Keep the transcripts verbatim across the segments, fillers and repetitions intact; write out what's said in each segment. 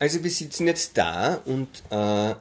Also wir sitzen jetzt da und äh,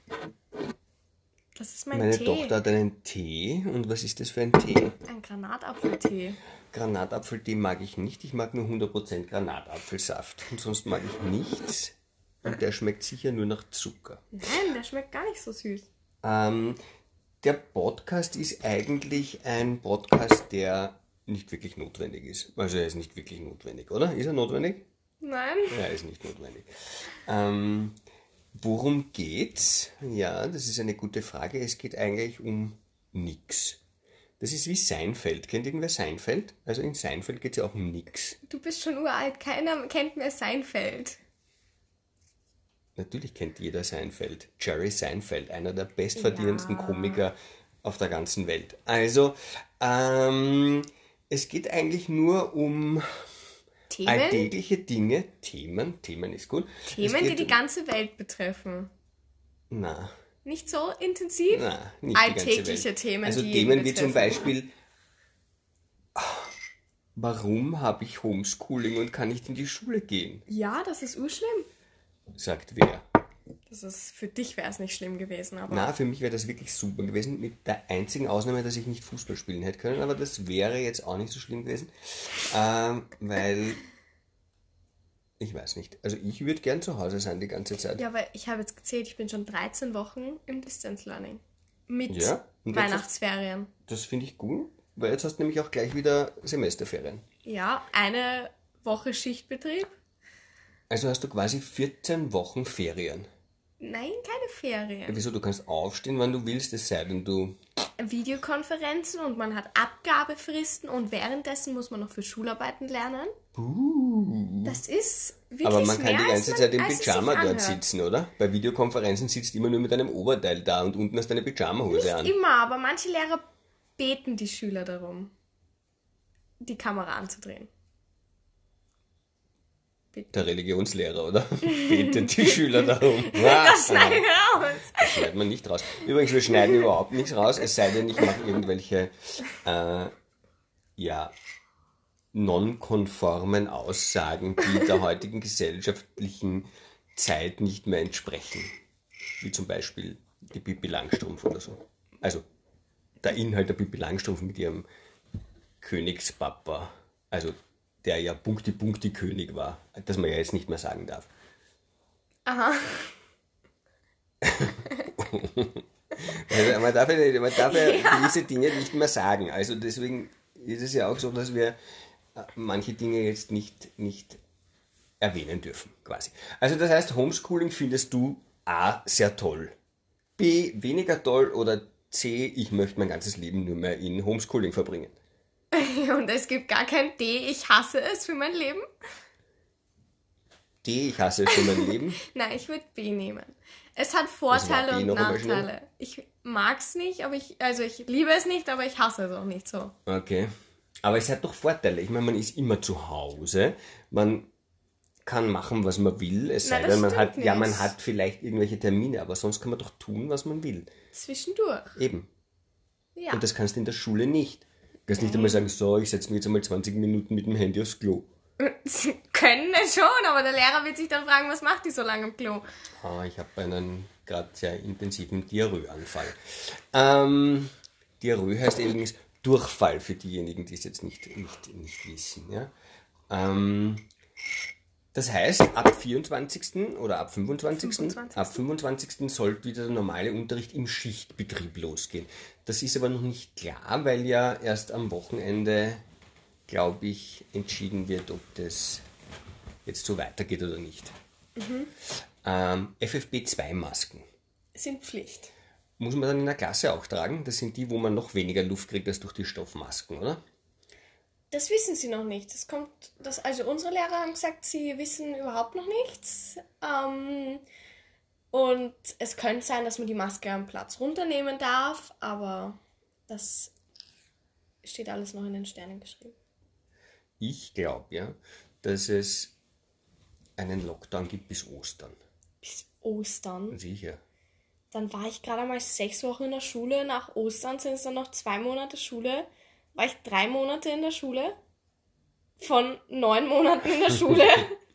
Das ist mein meine Tee. Tochter hat einen Tee. Und was ist das für ein Tee? Ein Granatapfeltee. Granatapfeltee mag ich nicht. Ich mag nur hundert Prozent Granatapfelsaft. Und sonst mag ich nichts. Und der schmeckt sicher nur nach Zucker. Nein, der schmeckt gar nicht so süß. Ähm, der Podcast ist eigentlich ein Podcast, der nicht wirklich notwendig ist. Also er ist nicht wirklich notwendig, oder? Ist er notwendig? Nein. Ja, ist nicht notwendig. Ähm, worum geht's? Ja, das ist eine gute Frage. Es geht eigentlich um nix. Das ist wie Seinfeld. Kennt irgendwer Seinfeld? Also in Seinfeld geht es ja auch um nix. Du bist schon uralt, keiner kennt mehr Seinfeld. Natürlich kennt jeder Seinfeld. Jerry Seinfeld, einer der bestverdienendsten Ja. Komiker auf der ganzen Welt. Also, ähm, es geht eigentlich nur um Themen? alltägliche Dinge. Themen, Themen ist gut. Es Themen, die geht die um- ganze Welt betreffen. Na, Nicht so intensiv? na, nicht die ganze Alltägliche Welt. Themen, Also die Themen jeden wie zum betreffen. Beispiel, ah, warum habe ich Homeschooling und kann nicht in die Schule gehen? Ja, das ist urschlimm. Sagt wer. Das ist, für dich wäre es nicht schlimm gewesen, aber Na, für mich wäre das wirklich super gewesen, mit der einzigen Ausnahme, dass ich nicht Fußball spielen hätte können, aber das wäre jetzt auch nicht so schlimm gewesen, ähm, weil, ich weiß nicht, also ich würde gern zu Hause sein die ganze Zeit. ja, weil ich habe jetzt gezählt, ich bin schon dreizehn Wochen im Distance Learning. Mit Ja, und jetzt- Weihnachtsferien. Das finde ich gut, weil jetzt hast du nämlich auch gleich wieder Semesterferien. Ja, eine Woche Schichtbetrieb. Also hast du quasi vierzehn Wochen Ferien. Nein, keine Ferien. Wieso, du kannst aufstehen, wann du willst, es sei denn du... Videokonferenzen und man hat Abgabefristen und währenddessen muss man noch für Schularbeiten lernen. Das ist wirklich Aber man kann mehr, die als ganze man, Zeit im als es sich Pyjama dort anhört. sitzen, oder? Bei Videokonferenzen sitzt immer nur mit einem Oberteil da und unten hast du eine Pyjamahose an. Immer, aber manche Lehrer beten die Schüler darum, die Kamera anzudrehen. Der Religionslehrer, oder? Betet die Schüler darum. Das schneiden wir raus. Das schneidet man nicht raus. Übrigens, wir schneiden überhaupt nichts raus, es sei denn, ich mache irgendwelche, äh, ja, nonkonformen Aussagen, die der heutigen gesellschaftlichen Zeit nicht mehr entsprechen. Wie zum Beispiel die Pippi Langstrumpf oder so. Also, der Inhalt der Pippi Langstrumpf mit ihrem Königspapa, also der ja Punkti-Punkti-König war, das man ja jetzt nicht mehr sagen darf. Aha. Also man darf ja, man darf ja gewisse Dinge nicht mehr sagen. Also deswegen ist es ja auch so, dass wir äh, manche Dinge jetzt nicht, nicht erwähnen dürfen, quasi. Also das heißt, Homeschooling findest du A, sehr toll, B, weniger toll oder C, ich möchte mein ganzes Leben nur mehr in Homeschooling verbringen. Und es gibt gar kein D, ich hasse es für mein Leben. D, ich hasse es für mein Leben. Nein, ich würde B nehmen. Es hat Vorteile B und noch einmal schnell? Nachteile. Ich mag es nicht, aber ich, also ich liebe es nicht, aber ich hasse es auch nicht so. Okay. Aber es hat doch Vorteile. Ich meine, man ist immer zu Hause. Man kann machen, was man will. Es sei Nein, das denn, man stimmt hat, ja, man nicht. hat vielleicht irgendwelche Termine, aber sonst kann man doch tun, was man will. Zwischendurch. Eben. Ja. Und das kannst du in der Schule nicht. Du kannst nicht einmal sagen, so, ich setze mich jetzt einmal zwanzig Minuten mit dem Handy aufs Klo. Sie können es schon, aber der Lehrer wird sich dann fragen, was macht die so lange im Klo? Ah, ich habe einen gerade sehr intensiven Diarrhoeanfall. Ähm, Diarrhoe heißt übrigens Durchfall für diejenigen, die es jetzt nicht, nicht, nicht wissen. Ja? Ähm, das heißt, ab vierundzwanzigsten oder ab fünfundzwanzigsten fünfundzwanzigsten ab fünfundzwanzigsten sollte wieder der normale Unterricht im Schichtbetrieb losgehen. Das ist aber noch nicht klar, weil ja erst am Wochenende, glaube ich, entschieden wird, ob das jetzt so weitergeht oder nicht. Mhm. Ähm, F F P zwei Masken. Sind Pflicht. Muss man dann in der Klasse auch tragen? Das sind die, wo man noch weniger Luft kriegt als durch die Stoffmasken, oder? Das wissen sie noch nicht. Das kommt, das, also unsere Lehrer haben gesagt, sie wissen überhaupt noch nichts. Ähm, und es könnte sein, dass man die Maske am Platz runternehmen darf, aber das steht alles noch in den Sternen geschrieben. Ich glaube ja, dass es einen Lockdown gibt bis Ostern. Bis Ostern. Sicher. Dann war ich gerade einmal sechs Wochen in der Schule. Nach Ostern sind es dann noch zwei Monate Schule. War ich drei Monate in der Schule. Von neun Monaten in der Schule.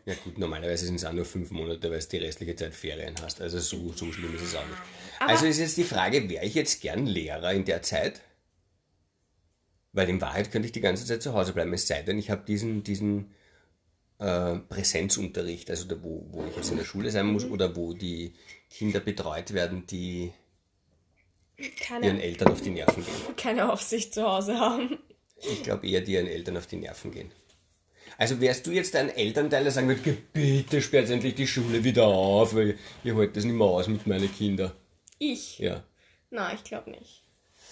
Ja gut, normalerweise sind es auch nur fünf Monate, weil du die restliche Zeit Ferien hast. Also so, so schlimm ist es auch nicht. Aber Also ist jetzt die Frage, wäre ich jetzt gern Lehrer in der Zeit? Weil in Wahrheit könnte ich die ganze Zeit zu Hause bleiben, es sei denn, ich habe diesen, diesen äh, Präsenzunterricht, also da, wo, wo ich jetzt in der Schule sein muss oder wo die Kinder betreut werden, die ihren keine, Eltern auf die Nerven gehen. keine Aufsicht zu Hause haben. Ich glaube eher, die ihren Eltern auf die Nerven gehen. Also wärst du jetzt ein Elternteil, der sagen würde, bitte sperrt endlich die Schule wieder auf, weil ich halte das nicht mehr aus mit meinen Kindern. Ich? Ja. Nein, ich glaube nicht.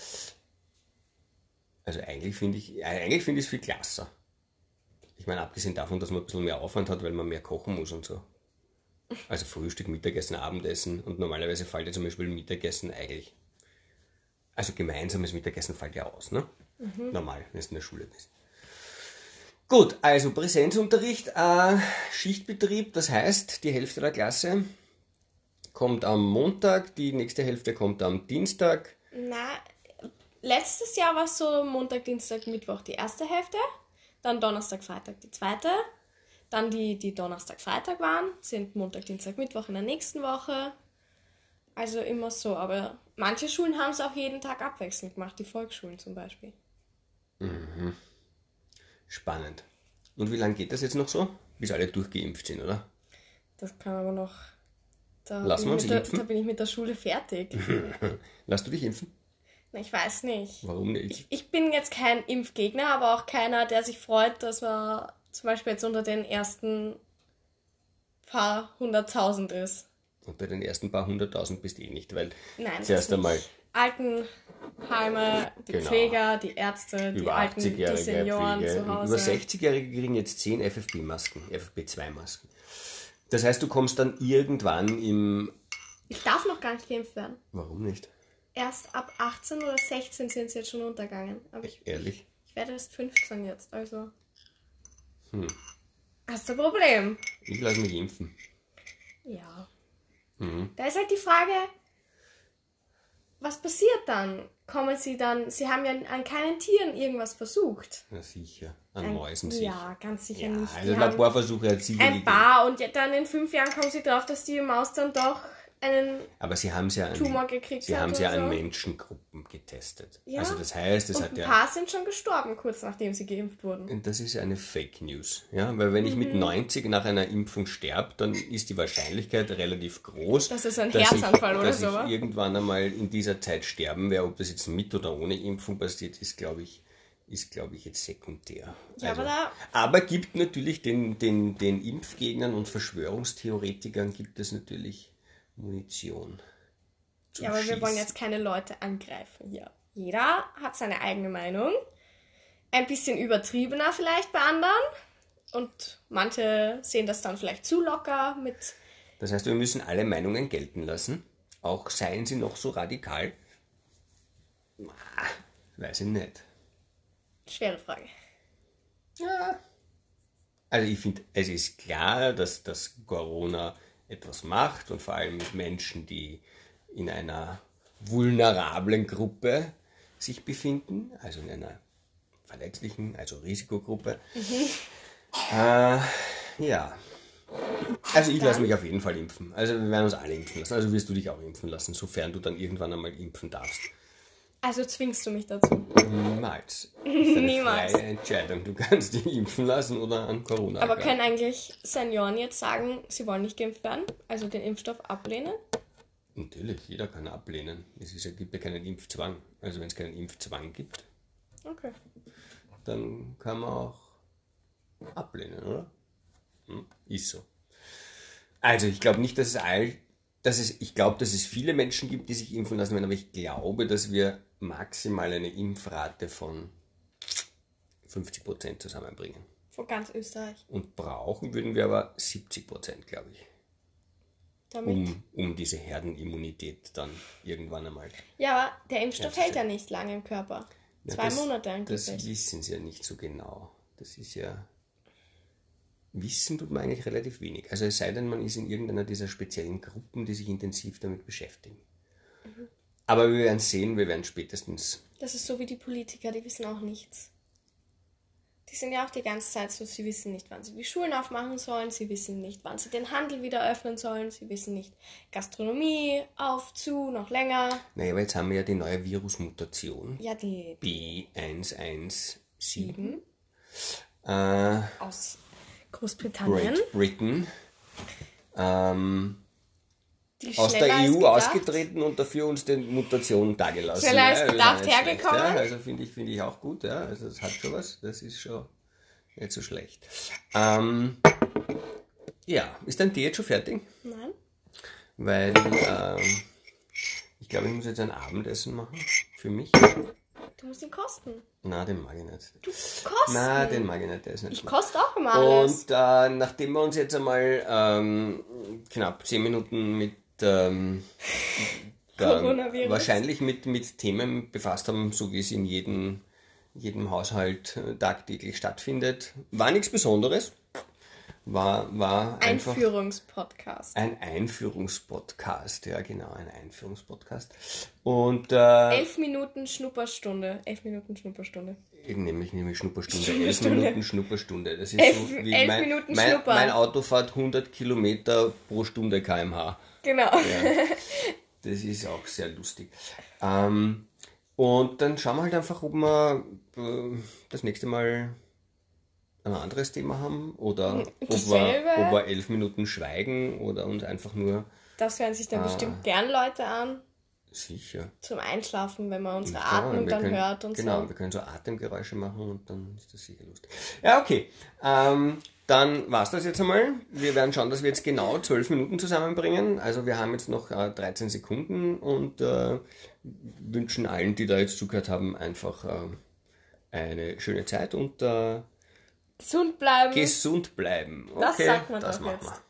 Also eigentlich finde ich, eigentlich finde ich es viel klasser. Ich meine, abgesehen davon, dass man ein bisschen mehr Aufwand hat, weil man mehr kochen muss und so. Also Frühstück, Mittagessen, Abendessen und normalerweise fällt ja zum Beispiel Mittagessen eigentlich. Also gemeinsames Mittagessen fällt ja aus, ne? Mhm. Normal, wenn du in der Schule bist. Gut, also Präsenzunterricht, äh, Schichtbetrieb, das heißt, die Hälfte der Klasse kommt am Montag, die nächste Hälfte kommt am Dienstag. Na, letztes Jahr war es so Montag, Dienstag, Mittwoch die erste Hälfte, dann Donnerstag, Freitag die zweite, dann die, die Donnerstag, Freitag waren, sind Montag, Dienstag, Mittwoch in der nächsten Woche. Also immer so, aber manche Schulen haben es auch jeden Tag abwechselnd gemacht, die Volksschulen zum Beispiel. Mhm. Spannend. Und wie lange geht das jetzt noch so? Bis alle durchgeimpft sind, oder? Das kann aber noch... Da Lassen bin wir uns ich mit impfen? Der, da bin ich mit der Schule fertig. Lass du dich impfen? Na, ich weiß nicht. Warum nicht? Ich, ich bin jetzt kein Impfgegner, aber auch keiner, der sich freut, dass man zum Beispiel jetzt unter den ersten paar hunderttausend ist. Und bei den ersten paar hunderttausend bist du eh nicht, weil Nein, zuerst das einmal nicht. Altenheime, die Genau. Pfleger, die Ärzte, die über Alten, die achtzig-Jährige Senioren Pflege, zu Hause. über sechzig-Jährige kriegen jetzt zehn F F P-Masken, F F P zwei Masken. Das heißt, du kommst dann irgendwann im... Ich darf noch gar nicht geimpft werden. Warum nicht? Erst ab achtzehn oder sechzehn sind sie jetzt schon untergegangen. Aber ich, Ehrlich? ich werde erst fünfzehn jetzt, also... Hm. Hast du ein Problem? Ich lasse mich impfen. Ja. Mhm. Da ist halt die Frage, was passiert dann? Kommen sie dann, sie haben ja an keinen Tieren irgendwas versucht. Na sicher, an Ein, Mäusen sicher. Ja, ganz sicher Ja, nicht. also Die haben Laborversuche hat sicher ein gegeben. paar und ja, dann in fünf Jahren kommen sie drauf, dass die Maus dann doch einen Aber sie haben es ja an, Tumor gekriegt sie hat haben es oder ja an so. Menschengruppen getestet. Ja. Also das heißt, es Und hat ein ja... paar sind schon gestorben, kurz nachdem sie geimpft wurden. Das ist eine Fake News. Ja? Weil wenn ich mit neunzig nach einer Impfung sterbe, dann ist die Wahrscheinlichkeit relativ groß, Das ist ein dass Herzanfall ich, oder dass so, ich wa? irgendwann einmal in dieser Zeit sterben werde. Ob das jetzt mit oder ohne Impfung passiert, ist, glaube ich, ist, glaube ich, jetzt sekundär. Ja, also, aber da- aber gibt natürlich den, den, den Impfgegnern und Verschwörungstheoretikern gibt es natürlich Munition. zum Ja, aber wir wollen Schießen. jetzt keine Leute angreifen hier. Jeder hat seine eigene Meinung. Ein bisschen übertriebener vielleicht bei anderen. Und manche sehen das dann vielleicht zu locker mit... Das heißt, wir müssen alle Meinungen gelten lassen. Auch seien sie noch so radikal. Ah, weiß ich nicht. Schwere Frage. Ja. Also ich finde, es ist klar, dass das Corona etwas macht und vor allem mit Menschen, die in einer vulnerablen Gruppe sich befinden, also in einer verletzlichen, also Risikogruppe. Äh, ja. Also ich lasse mich auf jeden Fall impfen. Also wir werden uns alle impfen lassen. Also wirst du dich auch impfen lassen, sofern du dann irgendwann einmal impfen darfst. Also zwingst du mich dazu? Niemals. Das ist eine Niemals. freie Entscheidung. Du kannst dich impfen lassen oder an Corona Aber erkranken. können eigentlich Senioren jetzt sagen, sie wollen nicht geimpft werden? Also den Impfstoff ablehnen? Natürlich, jeder kann ablehnen. Es ist, ja- gibt ja keinen Impfzwang. Also wenn es keinen Impfzwang gibt, Okay. dann kann man auch ablehnen, oder? Hm? Ist so. Also ich glaube nicht, dass es all, dass es, ich glaube, dass es viele Menschen gibt, die sich impfen lassen werden, aber ich glaube, dass wir maximal eine Impfrate von fünfzig Prozent zusammenbringen. Von ganz Österreich. Und brauchen würden wir aber siebzig Prozent, glaube ich, Damit. um, um diese Herdenimmunität dann irgendwann einmal. Ja, aber der Impfstoff Ja, hält ja nicht lange im Körper. Ja, Zwei das, Monate Das angeblich. wissen sie ja nicht so genau. Das ist ja... Wissen tut man eigentlich relativ wenig. Also es sei denn, man ist in irgendeiner dieser speziellen Gruppen, die sich intensiv damit beschäftigen. Mhm. Aber wir werden sehen, wir werden spätestens... Das ist so wie die Politiker, die wissen auch nichts. Die sind ja auch die ganze Zeit so, sie wissen nicht, wann sie die Schulen aufmachen sollen, sie wissen nicht, wann sie den Handel wieder öffnen sollen, sie wissen nicht, Gastronomie auf, zu, noch länger. Naja, aber jetzt haben wir ja die neue Virusmutation. Ja, die B eins eins sieben. Äh, aus Großbritannien. Great Britain. Ähm, Die aus der schneller als E U gedacht. ausgetreten und dafür uns den Mutationen dagelassen. Schneller als Ja, das gedacht ist nicht schlecht, hergekommen. Ja, also finde ich, finde ich auch gut. Ja. Also das hat schon was. Das ist schon nicht so schlecht. Ähm, ja, ist dein Tee jetzt schon fertig? Nein. Weil ähm, ich glaube, ich muss jetzt ein Abendessen machen. Für mich. Du musst ihn kosten. Na, den mag ich nicht. Du kosten. Na, den mag ich nicht. Der ist nicht Ich schlecht. koste auch immer alles. Und äh, nachdem wir uns jetzt einmal ähm, knapp zehn Minuten mit ähm, der, Coronavirus. wahrscheinlich mit, mit Themen befasst haben, so wie es in jedem, jedem Haushalt äh, tagtäglich stattfindet, war nichts Besonderes. War, war einfach Einführungspodcast. ein Einführungspodcast. Ja, genau, ein Einführungspodcast. Und äh, Elf Minuten Schnupperstunde. Elf Minuten Schnupperstunde. Nämlich, nämlich Schnupperstunde. Schnupperstunde. Elf Minuten Schnupperstunde. Das ist Elf- so wie elf mein, Minuten mein, Schnuppern. mein Auto fährt hundert Kilometer pro Stunde Kilometer pro Stunde. Genau. Ja, das ist auch sehr lustig. Ähm, und dann schauen wir halt einfach, ob wir äh, das nächste Mal ein anderes Thema haben oder ob wir, Dasselbe. ob wir elf Minuten schweigen oder uns einfach nur Das hören sich dann Ah. bestimmt gern Leute an. sicher. Zum Einschlafen, wenn man unsere Ja, Atmung wir dann können, hört und genau, so. wir können so Atemgeräusche machen und dann ist das sicher lustig. Ja, okay. Ähm, dann war's das jetzt einmal. Wir werden schauen, dass wir jetzt genau zwölf Minuten zusammenbringen. Also wir haben jetzt noch äh, dreizehn Sekunden und äh, wünschen allen, die da jetzt zugehört haben, einfach äh, eine schöne Zeit und äh, Gesund bleiben. gesund bleiben. Okay, Das sagt man das doch machen jetzt. wir.